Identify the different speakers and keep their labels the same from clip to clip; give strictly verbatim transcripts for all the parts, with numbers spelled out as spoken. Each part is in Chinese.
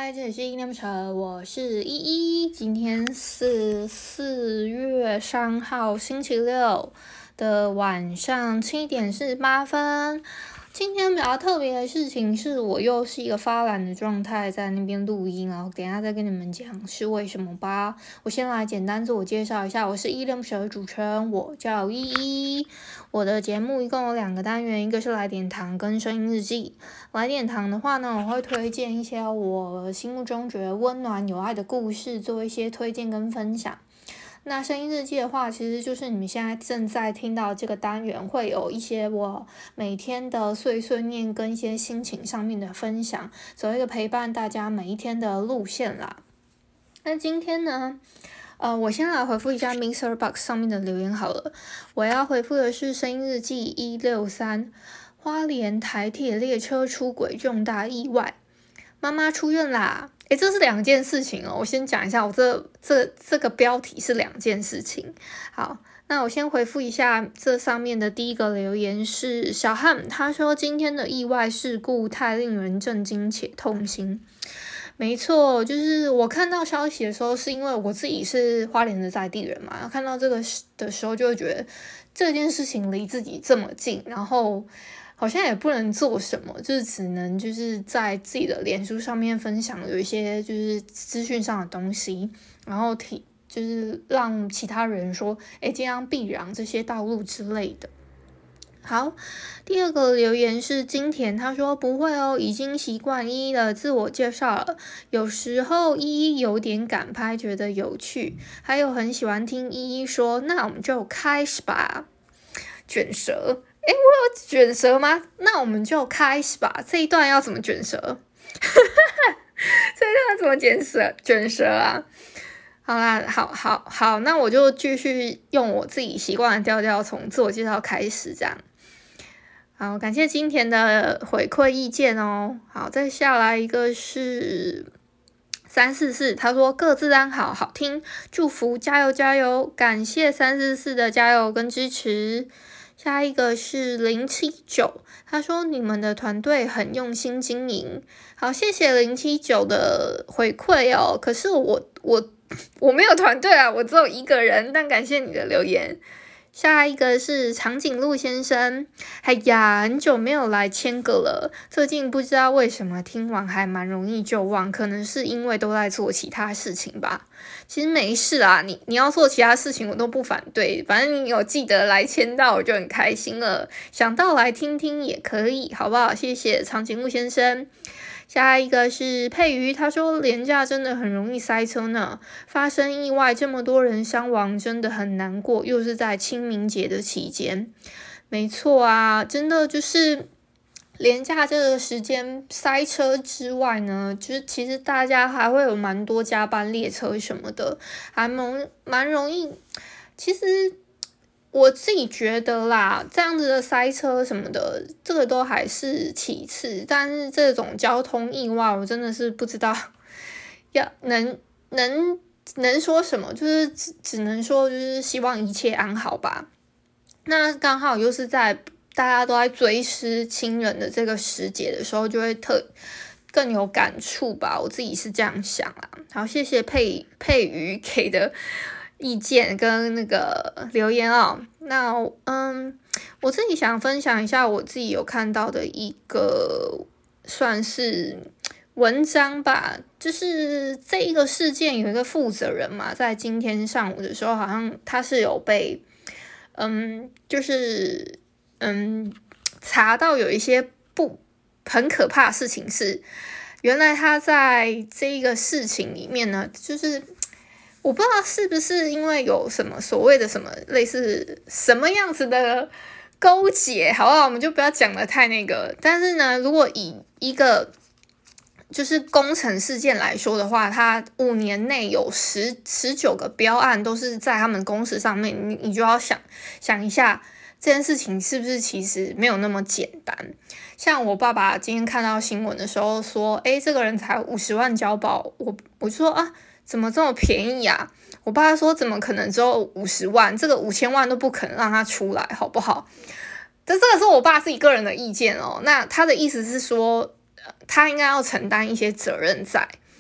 Speaker 1: 嗨，这里是依恋不舍，我是依依。今天是四月三号星期六的晚上七点四十八分。今天比较特别的事情是我又是一个发懒的状态，在那边录音，然后等一下再跟你们讲是为什么吧。我先来简单自我介绍一下，我是依恋不舍的主持人，我叫依依。我的节目一共有两个单元，一个是来点糖跟声音日记。来点糖的话呢，我会推荐一些我心目中觉得温暖有爱的故事，做一些推荐跟分享。那声音日记的话，其实就是你们现在正在听到这个单元，会有一些我每天的碎碎念跟一些心情上面的分享，走一个陪伴大家每一天的路线啦。那今天呢，呃，我先来回复一下 Mixer Box 上面的留言好了。我要回复的是声音日记一六三，花莲台铁列车出轨重大意外，妈妈出院啦。诶，这是两件事情哦。我先讲一下，我这这这个标题是两件事情。好，那我先回复一下这上面的第一个留言是小汉，他说今天的意外事故太令人震惊且痛心。没错，就是我看到消息的时候，是因为我自己是花莲的在地人嘛，看到这个的时候就会觉得这件事情离自己这么近，然后好像也不能做什么，就是只能就是在自己的脸书上面分享有一些就是资讯上的东西，然后提就是让其他人说，诶，尽量避让这些道路之类的。好，第二个留言是金田，他说不会哦，已经习惯依依的自我介绍了。有时候依依有点赶拍，觉得有趣，还有很喜欢听依依说，那我们就开始吧。卷舌，诶，我有卷舌吗？那我们就开始吧。这一段要怎么卷舌？这一段要怎么卷舌？卷舌啊！好啦，好好好，那我就继续用我自己习惯的调调，从自我介绍开始，这样。好，感谢金田的回馈意见哦。好，再下来一个是三四四，他说各自安好，好听，祝福加油加油，感谢三四四的加油跟支持。下一个是零七九，他说你们的团队很用心经营，好，谢谢零七九的回馈哦。可是我我我没有团队啊，我只有一个人，但感谢你的留言。下一个是长颈鹿先生，哎呀，很久没有来签个了，最近不知道为什么听完还蛮容易就忘，可能是因为都在做其他事情吧。其实没事啊，你你要做其他事情我都不反对，反正你有记得来签到我就很开心了，想到来听听也可以，好不好？谢谢长颈鹿先生。下一个是佩瑜，他说连假真的很容易塞车呢，发生意外这么多人伤亡真的很难过，又是在清明节的期间。没错啊，真的就是连假这个时间塞车之外呢，就是其实大家还会有蛮多加班列车什么的，还蛮蛮容易。其实我自己觉得啦，这样子的塞车什么的，这个都还是其次，但是这种交通意外，我真的是不知道要能能能说什么，就是只只能说就是希望一切安好吧。那刚好又是在大家都在追思亲人的这个时节的时候，就会特更有感触吧，我自己是这样想啦。好，谢谢佩佩瑜给的意见跟那个留言哦。那嗯，我自己想分享一下我自己有看到的一个算是文章吧，就是这一个事件有一个负责人嘛，在今天上午的时候，好像他是有被嗯，就是嗯查到有一些不很可怕的事情是，原来他在这个事情里面呢，就是我不知道是不是因为有什么所谓的什么类似什么样子的勾结，好不好？我们就不要讲得太那个。但是呢，如果以一个就是工程事件来说的话，他五年内有十十九个标案都是在他们公司上面，你你就要想想一下这件事情是不是其实没有那么简单。像我爸爸今天看到新闻的时候说，诶，这个人才五十万交保，我我就说啊。怎么这么便宜啊？我爸说怎么可能只有五十万，这个五千万都不可能让他出来，好不好？这这个是我爸自己个人的意见哦。那他的意思是说，他应该要承担一些责任在。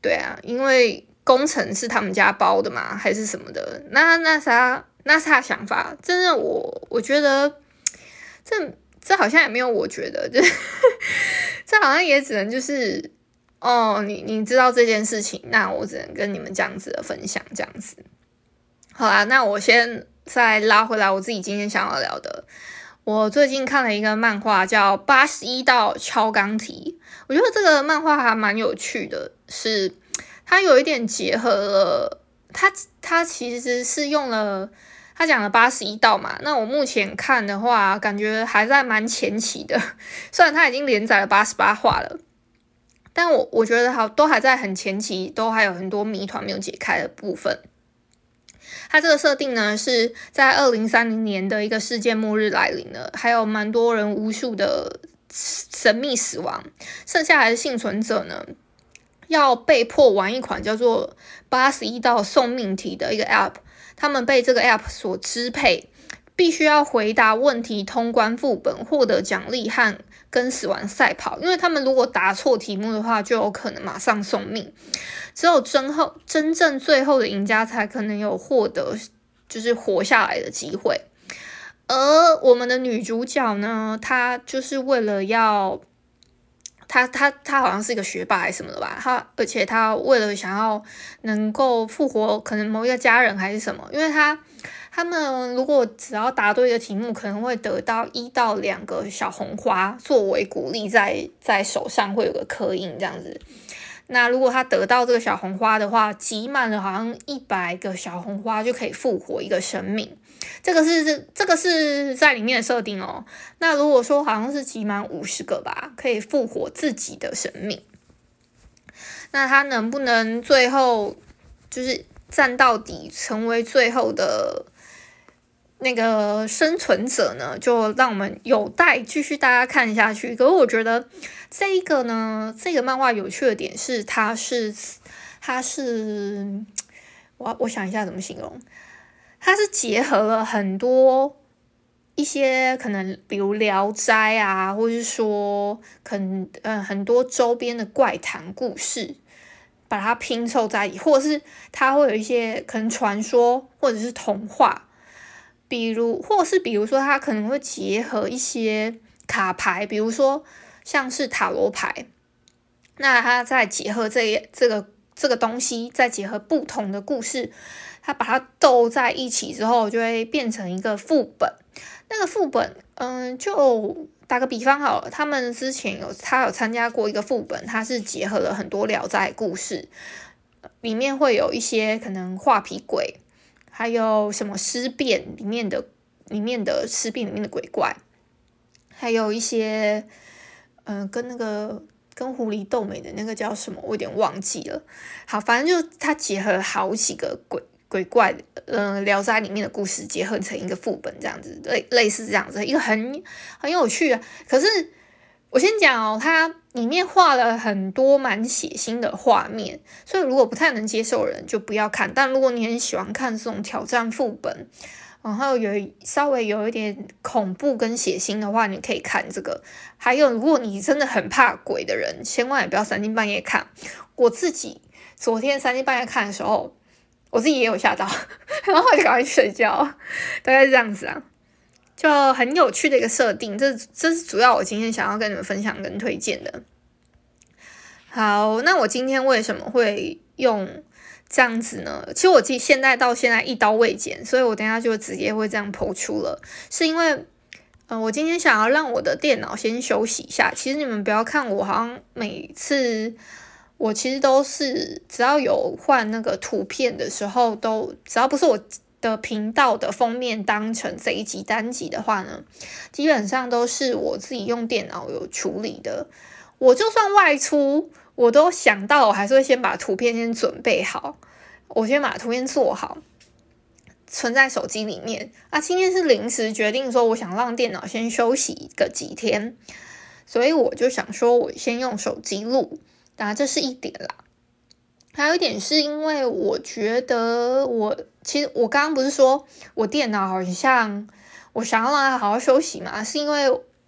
Speaker 1: 对啊，因为工程是他们家包的嘛，还是什么的，那那啥，那是他的想法。真的我我觉得这这好像也没有，我觉得就这好像也只能就是哦，你你知道这件事情，那我只能跟你们这样子的分享这样子。好啦，那我先再拉回来我自己今天想要聊的。我最近看了一个漫画叫《八十一道超纲题》，我觉得这个漫画还蛮有趣的，是它有一点结合了，它它其实是用了，它讲了八十一道嘛，那我目前看的话，感觉还在蛮前期的，虽然它已经连载了八十八话了，但我我觉得好都还在很前期，都还有很多谜团没有解开的部分。它这个设定呢，是在二零三零年的一个世界末日来临了，还有蛮多人无数的神秘死亡，剩下来的幸存者呢，要被迫玩一款叫做八十一道送命题的一个 App， 他们被这个 App 所支配，必须要回答问题通关副本，获得奖励和跟死亡赛跑，因为他们如果答错题目的话，就有可能马上送命。只有真后真正最后的赢家才可能有获得就是活下来的机会。而我们的女主角呢，她就是为了要她她她好像是一个学霸还是什么的吧，她而且她为了想要能够复活可能某一个家人还是什么，因为她他们如果只要答对一个题目，可能会得到一到两个小红花作为鼓励在，在在手上会有个刻印这样子。那如果他得到这个小红花的话，集满了好像一百个小红花就可以复活一个生命。这个是这个是在里面的设定哦。那如果说好像是集满五十个吧，可以复活自己的生命。那他能不能最后就是战到底，成为最后的那个生存者呢，就让我们有待继续大家看下去。可是我觉得这一个呢，这个漫画有趣的点是，它是它是我我想一下怎么形容，它是结合了很多一些可能比如聊斋啊，或是说可能呃很多周边的怪谈故事，把它拼凑在一起，或者是它会有一些可能传说或者是童话，比如或是比如说它可能会结合一些卡牌，比如说像是塔罗牌，那它再结合这这个这个东西，再结合不同的故事，它把它斗在一起之后，就会变成一个副本。那个副本，嗯，就打个比方好了，他们之前有他有参加过一个副本，它是结合了很多聊斋故事，里面会有一些可能画皮鬼，还有什么尸变里面的里面的尸变里面的鬼怪，还有一些嗯、呃、跟那个跟狐狸斗美的那个叫什么，我有点忘记了。好，反正就它结合好几个鬼鬼怪，嗯、呃，聊斋里面的故事结合成一个副本，这样子，类类似这样子，一个很很有趣的。可是我先讲哦，它里面画了很多蛮血腥的画面，所以如果不太能接受的人就不要看。但如果你很喜欢看这种挑战副本，然后有稍微有一点恐怖跟血腥的话，你可以看这个。还有，如果你真的很怕鬼的人，千万也不要三更半夜看。我自己昨天三更半夜看的时候，我自己也有吓到，然后我就赶快去睡觉，大概是这样子啊，就很有趣的一个设定。这这是主要我今天想要跟你们分享跟推荐的。好，那我今天为什么会用这样子呢？其实我自己现在到现在一刀未剪，所以我等一下就直接会这样po出了，是因为呃，我今天想要让我的电脑先休息一下。其实你们不要看我好像每次我其实都是只要有换那个图片的时候，都只要不是我的频道的封面当成这一集单集的话呢，基本上都是我自己用电脑有处理的。我就算外出，我都想到我还是会先把图片先准备好，我先把图片做好，存在手机里面。啊，今天是临时决定说我想让电脑先休息个几天，所以我就想说我先用手机录，当然这是一点啦。还有一点是因为我觉得我其实我刚刚不是说我电脑好像我想要让它好好休息嘛，是因为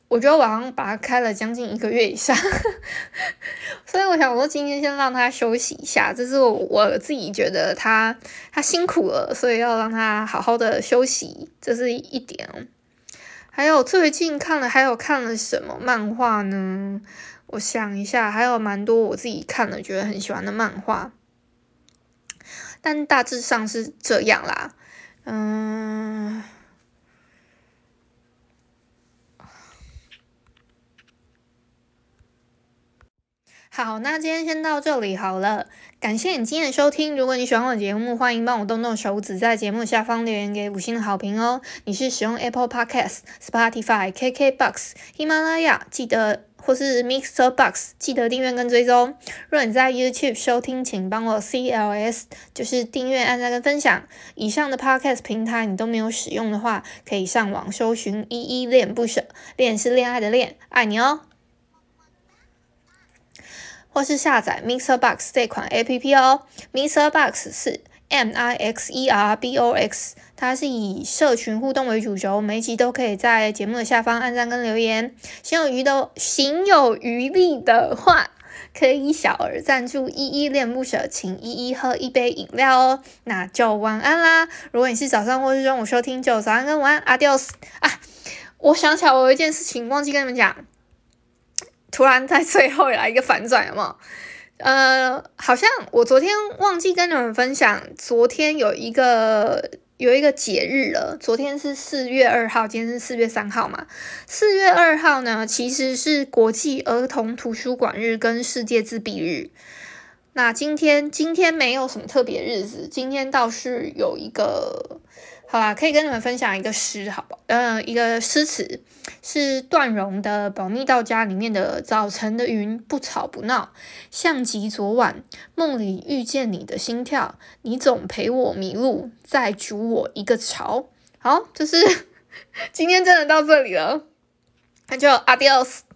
Speaker 1: 我觉得我好像把它开了将近一个月以上所以我想说今天先让他休息一下，这是我我自己觉得他他辛苦了，所以要让他好好的休息，这是一点。还有最近看了还有看了什么漫画呢？我想一下，还有蛮多我自己看了觉得很喜欢的漫画，但大致上是这样啦。嗯，好，那今天先到这里好了，感谢你今天的收听。如果你喜欢我的节目，欢迎帮我动动手指，在节目下方留言给五星的好评哦。你是使用 Apple Podcast、Spotify、K K Box、喜马拉雅，记得或是 Mixer Box， 记得订阅跟追踪。若你在 YouTube 收听，请帮我 C L S， 就是订阅、按赞跟分享。以上的 Podcast 平台你都没有使用的话，可以上网搜寻依依恋不舍，恋是恋爱的恋，爱你哦。或是下载 Mixer Box 这款 A P P 哦。Mixer Box 是 M I X E R B O X， 它是以社群互动为主轴，每一集都可以在节目的下方按赞跟留言。行有余的行有余力的话，可以小额赞助依依恋不舍，请依依喝一杯饮料哦。那就晚安啦！如果你是早上或是中午收听，就早安跟晚安 ，Adios 啊！我想起来我有一件事情忘记跟你们讲。突然在最后来一个反转，有没有？呃，好像我昨天忘记跟你们分享，昨天有一个有一个节日了。昨天是四月二号，今天是四月三号嘛。四月二号呢，其实是国际儿童图书馆日跟世界自闭日。那今天今天没有什么特别日子，今天倒是有一个。好啦，可以跟你们分享一个诗，好不好？呃，一个诗词是段荣的《保密到家》里面的“早晨的云不吵不闹，像极昨晚梦里遇见你的心跳，你总陪我迷路，再煮我一个巢。”好，就是今天真的到这里了，那就 adios。